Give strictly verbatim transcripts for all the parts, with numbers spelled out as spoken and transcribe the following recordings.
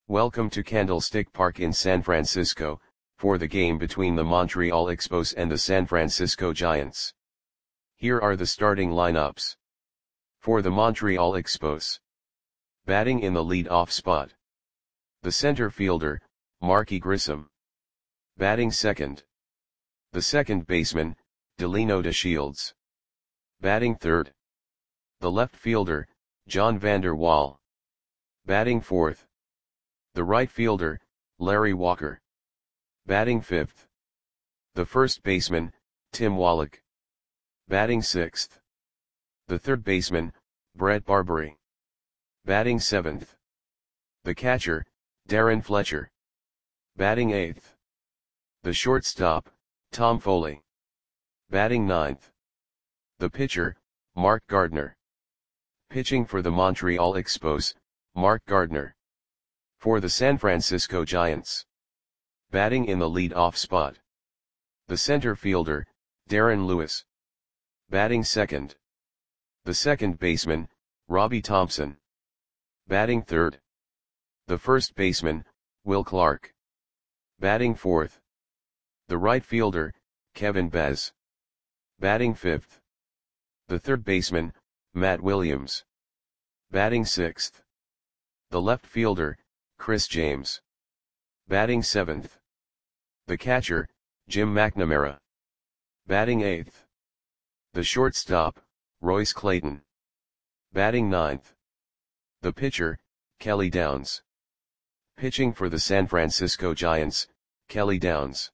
Welcome to Candlestick Park in San Francisco, for the game between the Montreal Expos and the San Francisco Giants. Here are the starting lineups. For the Montreal Expos. Batting in the lead-off spot. The center fielder, Marky Grissom. Batting second. The second baseman, Delino DeShields. Batting third. The left fielder, John Vander Wal. Batting fourth. The right fielder, Larry Walker. Batting fifth. The first baseman, Tim Wallach. Batting sixth. The third baseman, Brett Barbary. Batting seventh. The catcher, Darren Fletcher. Batting eighth. The shortstop, Tom Foley. Batting ninth. The pitcher, Mark Gardner. Pitching for the Montreal Expos, Mark Gardner. For the San Francisco Giants. Batting in the lead-off spot. The center fielder, Darren Lewis. Batting second. The second baseman, Robbie Thompson. Batting third. The first baseman, Will Clark. Batting fourth. The right fielder, Kevin Bez. Batting fifth. The third baseman, Matt Williams. Batting sixth. The left fielder, Chris James. Batting seventh. The catcher, Jim McNamara. Batting eighth. The shortstop, Royce Clayton. Batting ninth. The pitcher, Kelly Downs. Pitching for the San Francisco Giants, Kelly Downs.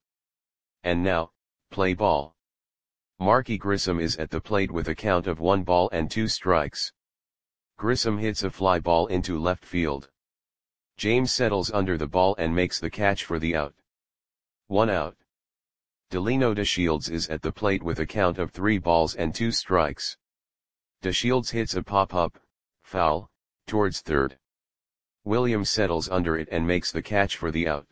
And now, play ball. Marky Grissom is at the plate with a count of one ball and two strikes. Grissom hits a fly ball into left field. James settles under the ball and makes the catch for the out. One out. Delino DeShields is at the plate with a count of three balls and two strikes. DeShields hits a pop-up, foul, towards third. Williams settles under it and makes the catch for the out.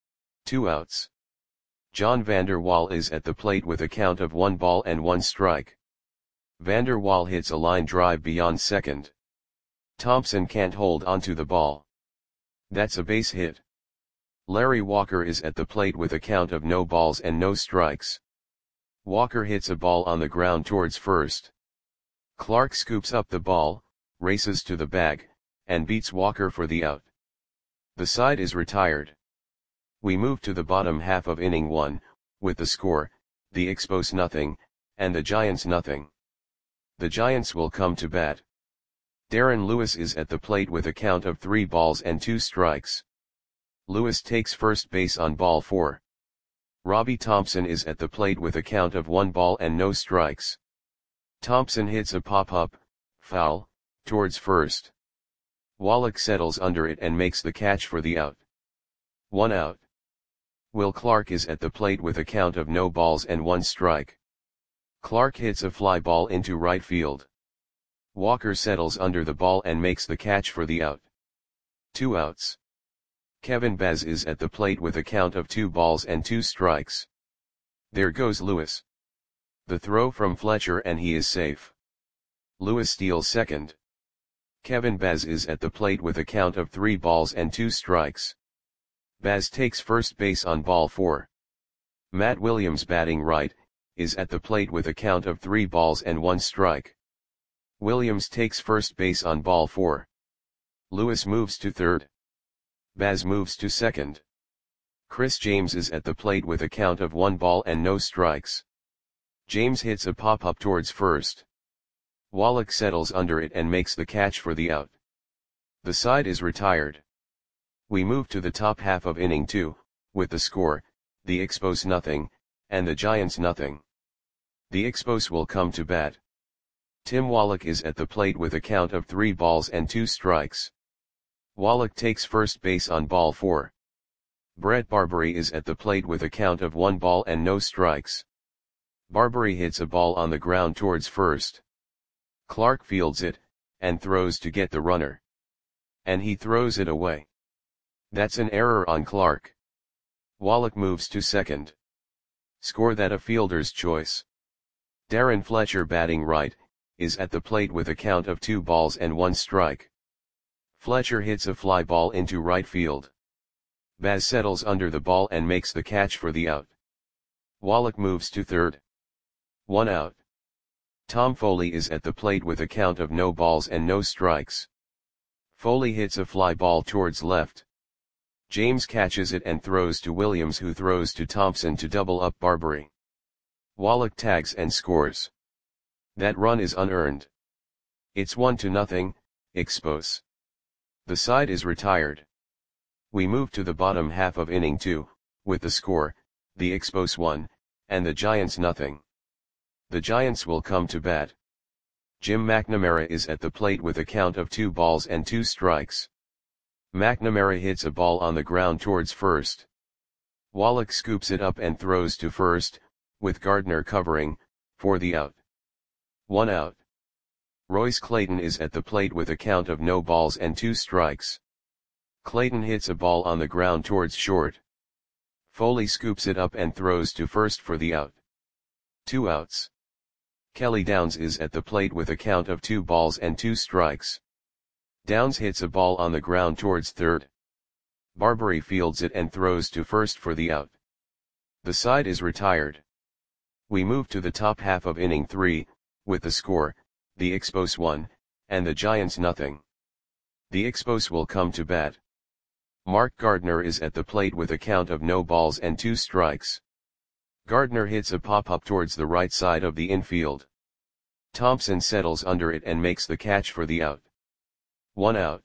Two outs. John Vander Wal is at the plate with a count of one ball and one strike. Vander Wal hits a line drive beyond second. Thompson can't hold onto the ball. That's a base hit. Larry Walker is at the plate with a count of no balls and no strikes. Walker hits a ball on the ground towards first. Clark scoops up the ball, races to the bag, and beats Walker for the out. The side is retired. We move to the bottom half of inning one, with the score, the Expos nothing, and the Giants nothing. The Giants will come to bat. Darren Lewis is at the plate with a count of three balls and two strikes. Lewis takes first base on ball four. Robbie Thompson is at the plate with a count of one ball and no strikes. Thompson hits a pop-up, foul, towards first. Wallach settles under it and makes the catch for the out. One out. Will Clark is at the plate with a count of no balls and one strike. Clark hits a fly ball into right field. Walker settles under the ball and makes the catch for the out. Two outs. Kevin Bez is at the plate with a count of two balls and two strikes. There goes Lewis. The throw from Fletcher and he is safe. Lewis steals second. Kevin Bez is at the plate with a count of three balls and two strikes. Baz takes first base on ball four. Matt Williams, batting right, is at the plate with a count of three balls and one strike. Williams takes first base on ball four. Lewis moves to third. Baz moves to second. Chris James is at the plate with a count of one ball and no strikes. James hits a pop-up towards first. Wallach settles under it and makes the catch for the out. The side is retired. We move to the top half of inning two, with the score, the Expos nothing, and the Giants nothing. The Expos will come to bat. Tim Wallach is at the plate with a count of three balls and two strikes. Wallach takes first base on ball four. Brett Barbary is at the plate with a count of one ball and no strikes. Barbary hits a ball on the ground towards first. Clark fields it, and throws to get the runner. And he throws it away. That's an error on Clark. Wallach moves to second. Score that a fielder's choice. Darren Fletcher, batting right, is at the plate with a count of two balls and one strike. Fletcher hits a fly ball into right field. Baz settles under the ball and makes the catch for the out. Wallach moves to third. One out. Tom Foley is at the plate with a count of no balls and no strikes. Foley hits a fly ball towards left. James catches it and throws to Williams, who throws to Thompson to double up Barbary. Wallach tags and scores. That run is unearned. It's one to nothing, Expos. The side is retired. We move to the bottom half of inning two, with the score, the Expos one, and the Giants nothing. The Giants will come to bat. Jim McNamara is at the plate with a count of two balls and two strikes. McNamara hits a ball on the ground towards first. Wallach scoops it up and throws to first, with Gardner covering, for the out. One out. Royce Clayton is at the plate with a count of no balls and two strikes. Clayton hits a ball on the ground towards short. Foley scoops it up and throws to first for the out. Two outs. Kelly Downs is at the plate with a count of two balls and two strikes. Downs hits a ball on the ground towards third. Barbary fields it and throws to first for the out. The side is retired. We move to the top half of inning three, with the score, the Expos one, and the Giants nothing. The Expos will come to bat. Mark Gardner is at the plate with a count of no balls and two strikes. Gardner hits a pop-up towards the right side of the infield. Thompson settles under it and makes the catch for the out. One out.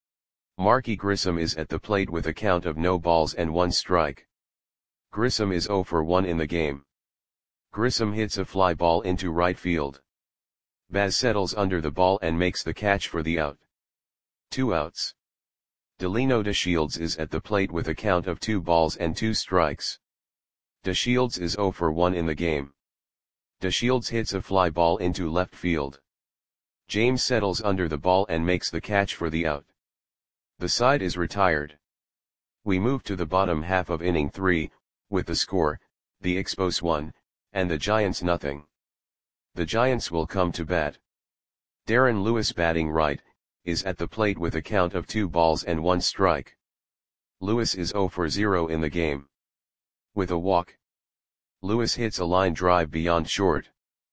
Marky Grissom is at the plate with a count of no balls and one strike. Grissom is zero for one in the game. Grissom hits a fly ball into right field. Baz settles under the ball and makes the catch for the out. Two outs. Delino DeShields is at the plate with a count of two balls and two strikes. DeShields is zero for one in the game. DeShields hits a fly ball into left field. James settles under the ball and makes the catch for the out. The side is retired. We move to the bottom half of inning three, with the score, the Expos one, and the Giants nothing. The Giants will come to bat. Darren Lewis, batting right, is at the plate with a count of two balls and one strike. Lewis is zero for zero in the game. With a walk, Lewis hits a line drive beyond short.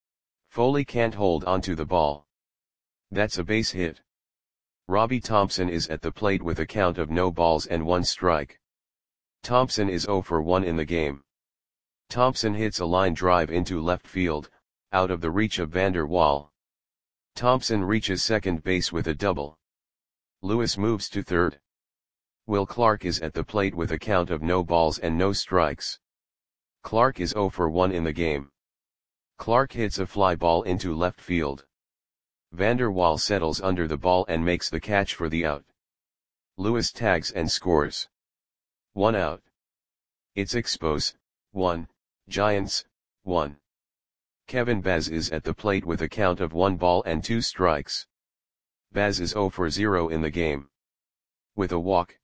Foley can't hold onto the ball. That's a base hit. Robbie Thompson is at the plate with a count of no balls and one strike. Thompson is zero for one in the game. Thompson hits a line drive into left field, out of the reach of Vander Waal. Thompson reaches second base with a double. Lewis moves to third. Will Clark is at the plate with a count of no balls and no strikes. Clark is zero for one in the game. Clark hits a fly ball into left field. Vander Waal settles under the ball and makes the catch for the out. Lewis tags and scores. One out. It's Expos, one, Giants, one. Kevin Baz is at the plate with a count of one ball and two strikes. Baz is zero for zero in the game. With a walk,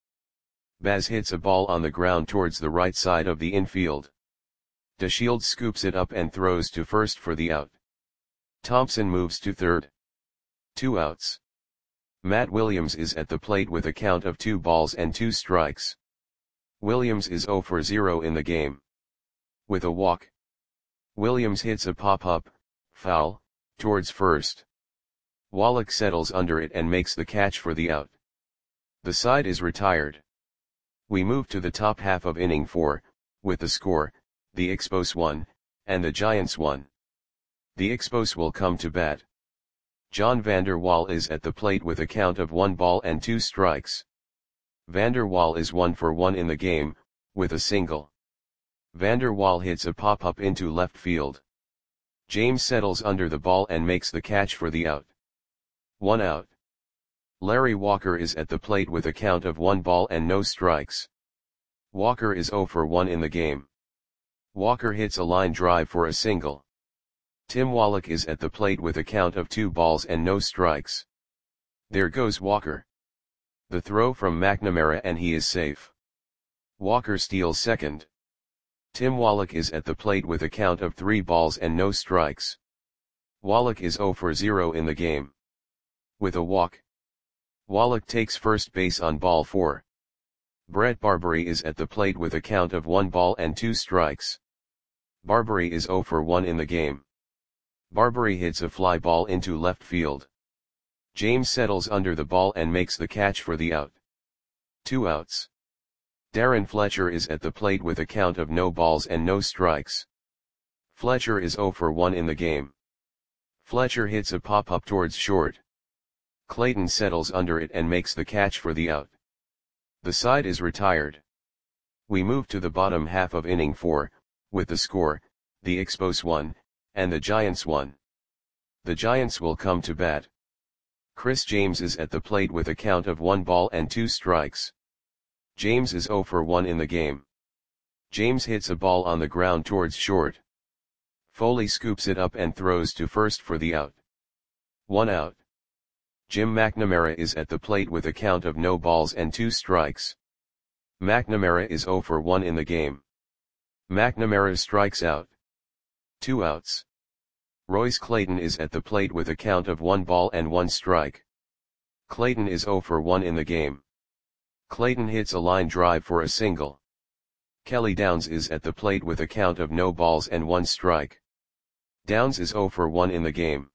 Baz hits a ball on the ground towards the right side of the infield. DeShields scoops it up and throws to first for the out. Thompson moves to third. Two outs. Matt Williams is at the plate with a count of two balls and two strikes. Williams is zero for zero in the game. With a walk, Williams hits a pop-up, foul, towards first. Wallach settles under it and makes the catch for the out. The side is retired. We move to the top half of inning four, with the score, the Expos one, and the Giants one. The Expos will come to bat. John Vander Waal is at the plate with a count of one ball and two strikes. Vander Waal is one for one in the game, with a single. Vander Waal hits a pop-up into left field. James settles under the ball and makes the catch for the out. One out. Larry Walker is at the plate with a count of one ball and no strikes. Walker is zero for one in the game. Walker hits a line drive for a single. Tim Wallach is at the plate with a count of two balls and no strikes. There goes Walker. The throw from McNamara and he is safe. Walker steals second. Tim Wallach is at the plate with a count of three balls and no strikes. Wallach is zero for zero in the game. With a walk, Wallach takes first base on ball four. Brett Barbery is at the plate with a count of one ball and two strikes. Barbery is zero for one in the game. Barbery hits a fly ball into left field. James settles under the ball and makes the catch for the out. Two outs. Darren Fletcher is at the plate with a count of no balls and no strikes. Fletcher is zero for one in the game. Fletcher hits a pop-up towards short. Clayton settles under it and makes the catch for the out. The side is retired. We move to the bottom half of inning four, with the score, the Expos one, and the Giants one. The Giants will come to bat. Chris James is at the plate with a count of one ball and two strikes. James is zero for one in the game. James hits a ball on the ground towards short. Foley scoops it up and throws to first for the out. One out. Jim McNamara is at the plate with a count of no balls and two strikes. McNamara is zero for one in the game. McNamara strikes out. Two outs. Royce Clayton is at the plate with a count of one ball and one strike. Clayton is zero for one in the game. Clayton hits a line drive for a single. Kelly Downs is at the plate with a count of no balls and one strike. Downs is zero for one in the game.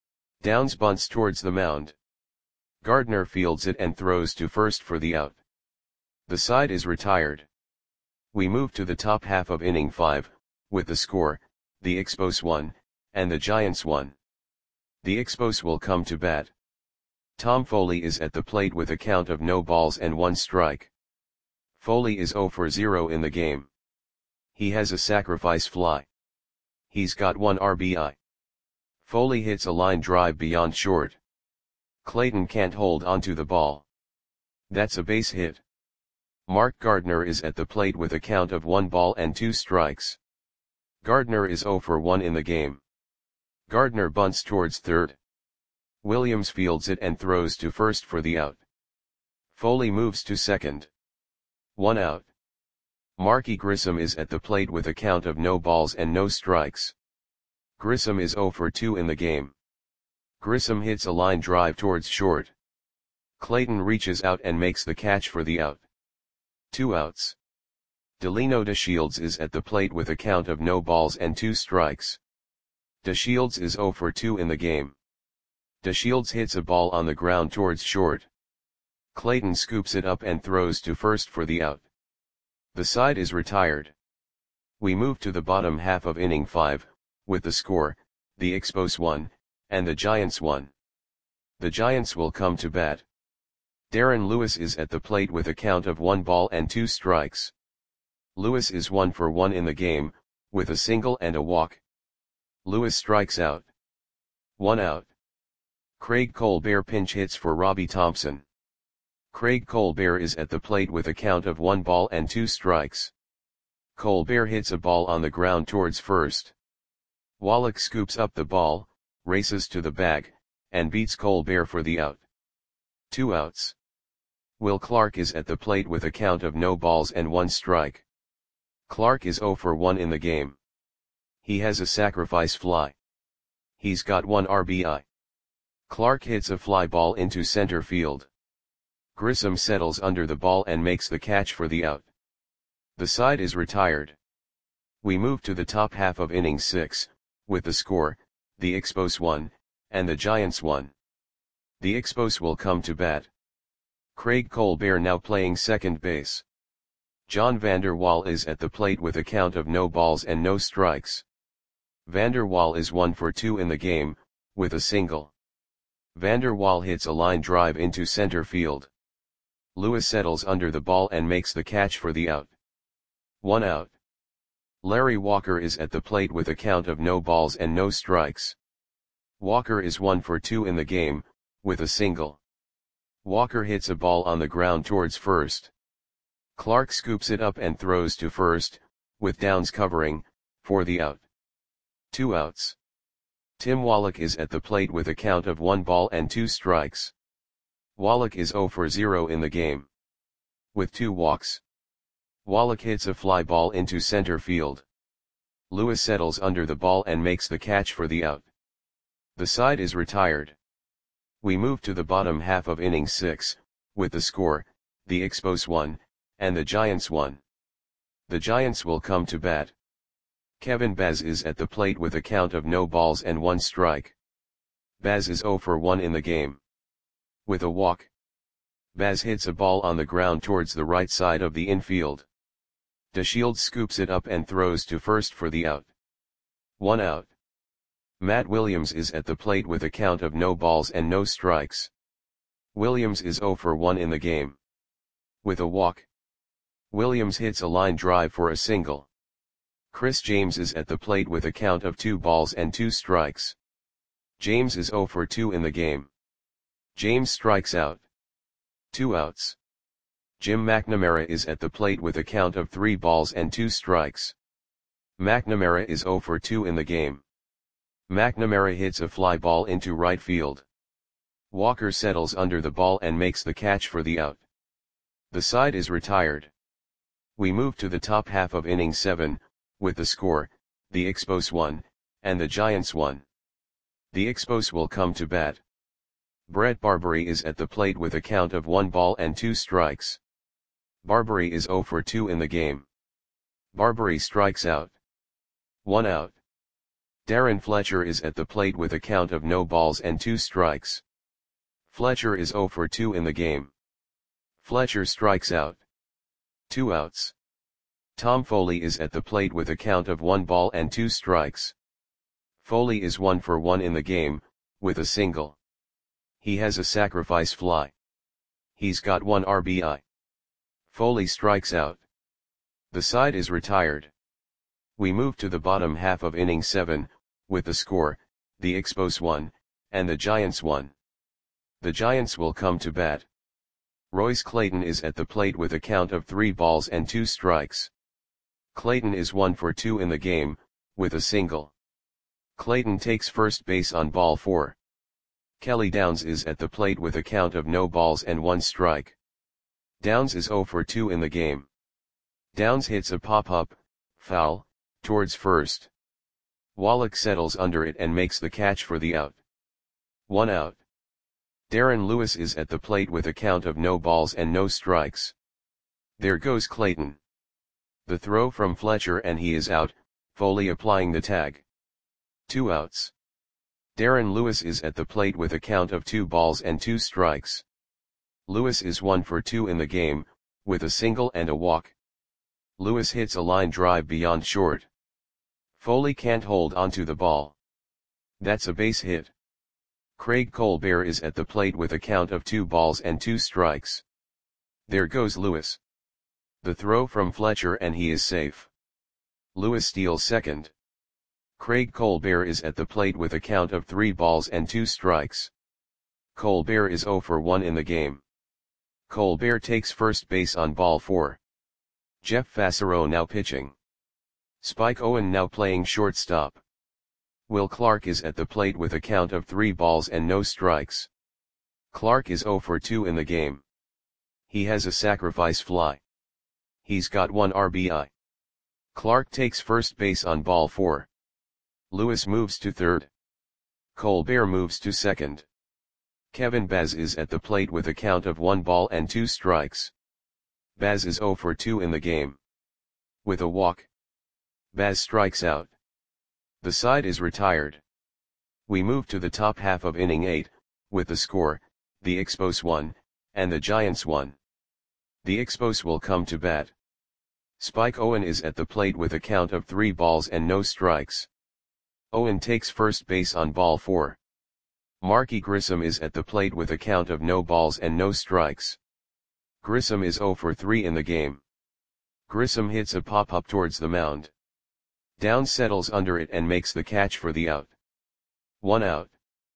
Downs bunts towards the mound. Gardner fields it and throws to first for the out. The side is retired. We move to the top half of inning five, with the score, the Expos one, and the Giants one. The Expos will come to bat. Tom Foley is at the plate with a count of no balls and one strike. Foley is zero for zero in the game. He has a sacrifice fly. He's got one R B I. Foley hits a line drive beyond short. Clayton can't hold onto the ball. That's a base hit. Mark Gardner is at the plate with a count of one ball and two strikes. Gardner is zero for one in the game. Gardner bunts towards third. Williams fields it and throws to first for the out. Foley moves to second. One out. Marky Grissom is at the plate with a count of no balls and no strikes. Grissom is zero for two in the game. Grissom hits a line drive towards short. Clayton reaches out and makes the catch for the out. Two outs. Delino DeShields is at the plate with a count of no balls and two strikes. DeShields is zero for two in the game. DeShields hits a ball on the ground towards short. Clayton scoops it up and throws to first for the out. The side is retired. We move to the bottom half of inning five, with the score, the Expos one, and the Giants one. The Giants will come to bat. Darren Lewis is at the plate with a count of one ball and two strikes. Lewis is one for one in the game, with a single and a walk. Lewis strikes out. One out. Craig Colbert pinch hits for Robbie Thompson. Craig Colbert is at the plate with a count of one ball and two strikes. Colbert hits a ball on the ground towards first. Wallach scoops up the ball, races to the bag, and beats Colbert for the out. Two outs. Will Clark is at the plate with a count of no balls and one strike. Clark is zero for one in the game. He has a sacrifice fly. He's got one R B I. Clark hits a fly ball into center field. Grissom settles under the ball and makes the catch for the out. The side is retired. We move to the top half of inning six, with the score, the Expos one, and the Giants one. The Expos will come to bat. Craig Colbert now playing second base. John Vander Wal is at the plate with a count of no balls and no strikes. Vander Wal is one for two in the game, with a single. Vander Wal hits a line drive into center field. Lewis settles under the ball and makes the catch for the out. One out. Larry Walker is at the plate with a count of no balls and no strikes. Walker is one for two in the game, with a single. Walker hits a ball on the ground towards first. Clark scoops it up and throws to first, with Downs covering, for the out. Two outs. Tim Wallach is at the plate with a count of one ball and two strikes. Wallach is zero for zero in the game. With two walks. Wallach hits a fly ball into center field. Lewis settles under the ball and makes the catch for the out. The side is retired. We move to the bottom half of inning six, with the score, the Expos one, and the Giants one. The Giants will come to bat. Kevin Baz is at the plate with a count of no balls and one strike. Baz is zero for one in the game. With a walk, Baz hits a ball on the ground towards the right side of the infield. DeShields scoops it up and throws to first for the out. One out. Matt Williams is at the plate with a count of no balls and no strikes. Williams is zero for one in the game. With a walk, Williams hits a line drive for a single. Chris James is at the plate with a count of two balls and two strikes. James is zero for two in the game. James strikes out. Two outs. Jim McNamara is at the plate with a count of three balls and two strikes. McNamara is zero for two in the game. McNamara hits a fly ball into right field. Walker settles under the ball and makes the catch for the out. The side is retired. We move to the top half of inning seven, with the score, the Expos one, and the Giants one. The Expos will come to bat. Brett Barbary is at the plate with a count of one ball and two strikes. Barbary is zero for two in the game. Barbary strikes out. One out. Darren Fletcher is at the plate with a count of no balls and two strikes. Fletcher is zero for two in the game. Fletcher strikes out. Two outs. Tom Foley is at the plate with a count of one ball and two strikes. Foley is one for one in the game, with a single. He has a sacrifice fly. He's got one R B I. Foley strikes out. The side is retired. We move to the bottom half of inning seven, with the score, the Expos one, and the Giants one. The Giants will come to bat. Royce Clayton is at the plate with a count of three balls and two strikes. Clayton is one for two in the game, with a single. Clayton takes first base on ball four. Kelly Downs is at the plate with a count of no balls and one strike. Downs is zero for two in the game. Downs hits a pop-up, foul, towards first. Wallach settles under it and makes the catch for the out. One out. Darren Lewis is at the plate with a count of no balls and no strikes. There goes Clayton. The throw from Fletcher and he is out, Foley applying the tag. Two outs. Darren Lewis is at the plate with a count of two balls and two strikes. Lewis is one for two in the game, with a single and a walk. Lewis hits a line drive beyond short. Foley can't hold onto the ball. That's a base hit. Craig Colbert is at the plate with a count of two balls and two strikes. There goes Lewis. The throw from Fletcher and he is safe. Lewis steals second. Craig Colbert is at the plate with a count of three balls and two strikes. Colbert is zero for one in the game. Colbert takes first base on ball four. Jeff Fassero now pitching. Spike Owen now playing shortstop. Will Clark is at the plate with a count of three balls and no strikes. Clark is zero for two in the game. He has a sacrifice fly. He's got one R B I. Clark takes first base on ball four. Lewis moves to third. Colbert moves to second. Kevin Baz is at the plate with a count of one ball and two strikes. Baz is zero for two in the game. With a walk, Baz strikes out. The side is retired. We move to the top half of inning eight, with the score, the Expos one, and the Giants one. The Expos will come to bat. Spike Owen is at the plate with a count of three balls and no strikes. Owen takes first base on ball four. Marky Grissom is at the plate with a count of no balls and no strikes. Grissom is zero for three in the game. Grissom hits a pop-up towards the mound. Downs settles under it and makes the catch for the out. One out.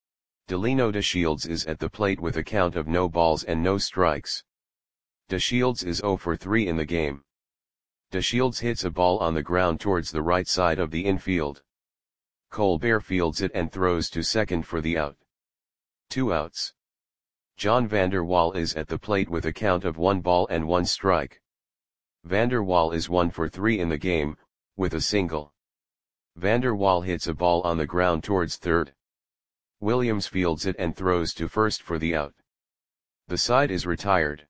Delino DeShields is at the plate with a count of no balls and no strikes. DeShields is zero for three in the game. DeShields hits a ball on the ground towards the right side of the infield. Colbert fields it and throws to second for the out. Two outs. John Vander Wal is at the plate with a count of one ball and one strike. Vander Wal is one for three in the game, with a single. Vander Wal hits a ball on the ground towards third. Williams fields it and throws to first for the out. The side is retired.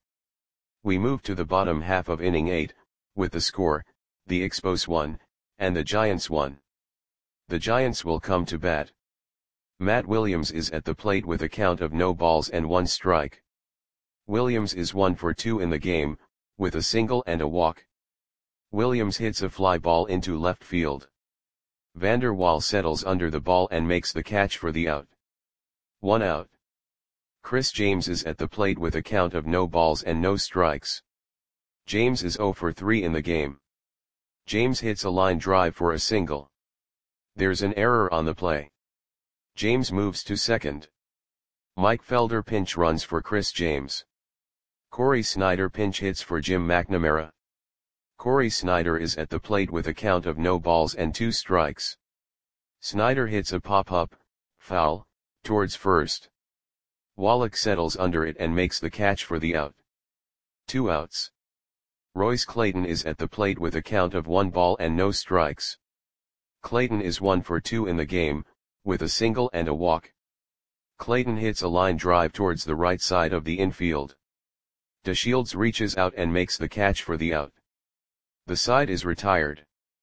We move to the bottom half of inning eight, with the score, the Expos one, and the Giants one. The Giants will come to bat. Matt Williams is at the plate with a count of no balls and one strike. Williams is one for two in the game, with a single and a walk. Williams hits a fly ball into left field. Vander Waal settles under the ball and makes the catch for the out. One out. Chris James is at the plate with a count of no balls and no strikes. James is zero for three in the game. James hits a line drive for a single. There's an error on the play. James moves to second. Mike Felder pinch runs for Chris James. Corey Snyder pinch hits for Jim McNamara. Corey Snyder is at the plate with a count of no balls and two strikes. Snyder hits a pop-up, foul, towards first. Wallach settles under it and makes the catch for the out. Two outs. Royce Clayton is at the plate with a count of one ball and no strikes. Clayton is one for two in the game, with a single and a walk. Clayton hits a line drive towards the right side of the infield. DeShields reaches out and makes the catch for the out. The side is retired.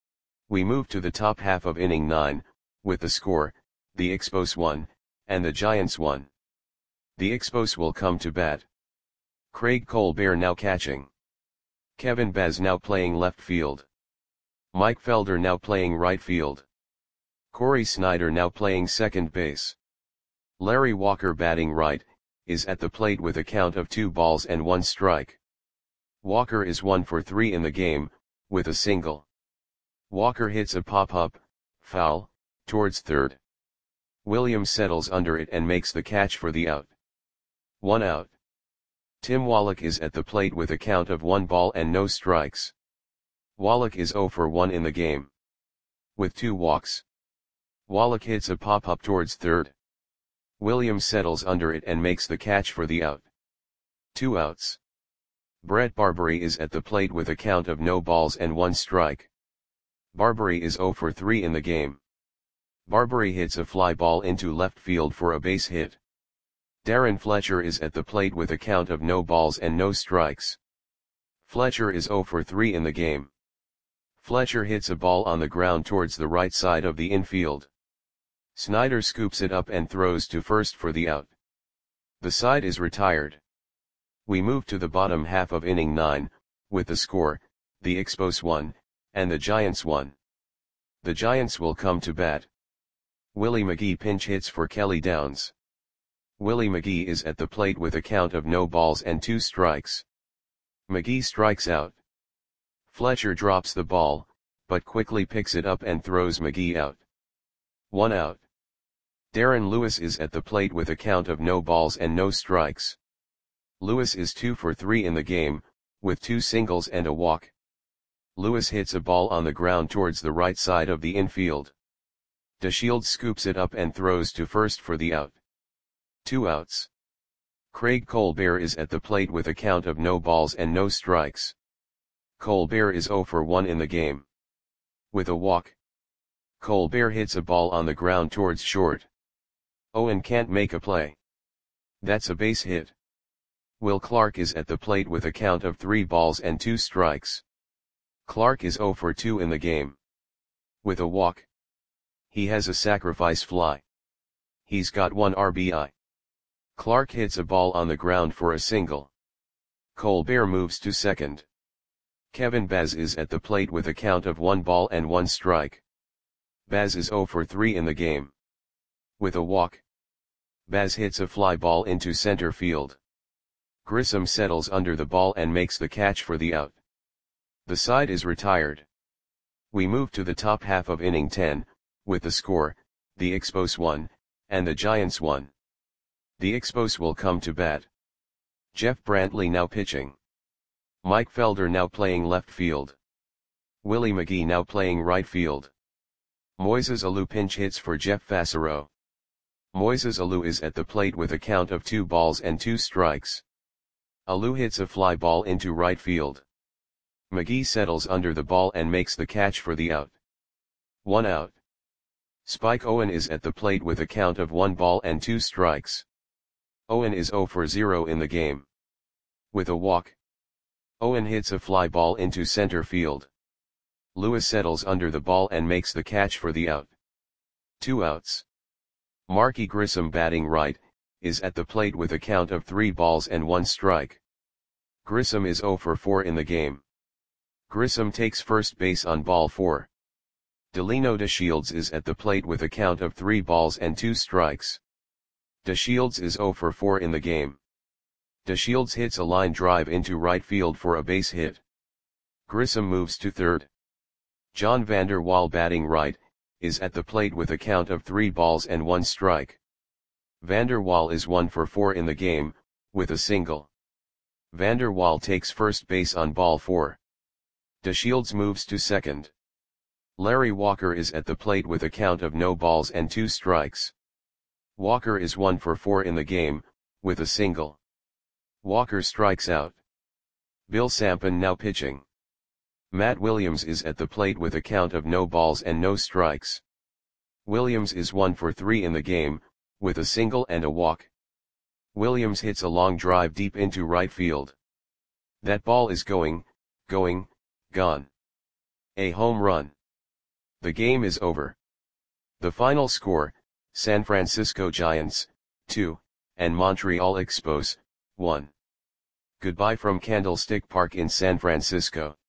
We move to the top half of inning nine, with the score, the Expos one, and the Giants one. The Expos will come to bat. Craig Colbert now catching. Kevin Baz now playing left field. Mike Felder now playing right field. Corey Snyder now playing second base. Larry Walker batting right, is at the plate with a count of two balls and one strike. Walker is one for three in the game, with a single. Walker hits a pop-up, foul, towards third. Williams settles under it and makes the catch for the out. One out. Tim Wallach is at the plate with a count of one ball and no strikes. Wallach is zero for one in the game. With two walks. Wallach hits a pop-up towards third. Williams settles under it and makes the catch for the out. Two outs. Brett Barbary is at the plate with a count of no balls and one strike. Barbary is zero for three in the game. Barbary hits a fly ball into left field for a base hit. Darren Fletcher is at the plate with a count of no balls and no strikes. Fletcher is zero for three in the game. Fletcher hits a ball on the ground towards the right side of the infield. Snyder scoops it up and throws to first for the out. The side is retired. We move to the bottom half of inning nine, with the score, the Expos one, and the Giants one. The Giants will come to bat. Willie McGee pinch hits for Kelly Downs. Willie McGee is at the plate with a count of no balls and two strikes. McGee strikes out. Fletcher drops the ball, but quickly picks it up and throws McGee out. One out. Darren Lewis is at the plate with a count of no balls and no strikes. Lewis is two for three in the game, with two singles and a walk. Lewis hits a ball on the ground towards the right side of the infield. DeShields scoops it up and throws to first for the out. Two outs. Craig Colbert is at the plate with a count of no balls and no strikes. Colbert is zero for one in the game. With a walk. Colbert hits a ball on the ground towards short. Owen can't make a play. That's a base hit. Will Clark is at the plate with a count of three balls and two strikes. Clark is zero for two in the game. With a walk. He has a sacrifice fly. He's got one R B I. Clark hits a ball on the ground for a single. Colbert moves to second. Kevin Baz is at the plate with a count of one ball and one strike. Baz is zero for three in the game. With a walk. Baz hits a fly ball into center field. Grissom settles under the ball and makes the catch for the out. The side is retired. We move to the top half of inning ten, with the score, the Expos one, and the Giants one. The Expos will come to bat. Jeff Brantley now pitching. Mike Felder now playing left field. Willie McGee now playing right field. Moises Alou pinch hits for Jeff Fassero. Moises Alou is at the plate with a count of two balls and two strikes. Alou hits a fly ball into right field. McGee settles under the ball and makes the catch for the out. One out. Spike Owen is at the plate with a count of one ball and two strikes. Owen is zero for zero in the game. With a walk, Owen hits a fly ball into center field. Lewis settles under the ball and makes the catch for the out. Two outs. Marky Grissom, batting right, is at the plate with a count of three balls and one strike. Grissom is zero for four in the game. Grissom takes first base on ball four. Delino DeShields is at the plate with a count of three balls and two strikes. DeShields is zero for four in the game. DeShields hits a line drive into right field for a base hit. Grissom moves to third. John Vander Wal, batting right, is at the plate with a count of three balls and one strike. Vander Wal is one for four in the game, with a single. Vander Wal takes first base on ball four. DeShields moves to second. Larry Walker is at the plate with a count of no balls and two strikes. Walker is one for four in the game, with a single. Walker strikes out. Bill Sampson now pitching. Matt Williams is at the plate with a count of no balls and no strikes. Williams is one for three in the game, with a single and a walk. Williams hits a long drive deep into right field. That ball is going, going, gone. A home run. The game is over. The final score, San Francisco Giants, two, and Montreal Expos, one. Goodbye from Candlestick Park in San Francisco.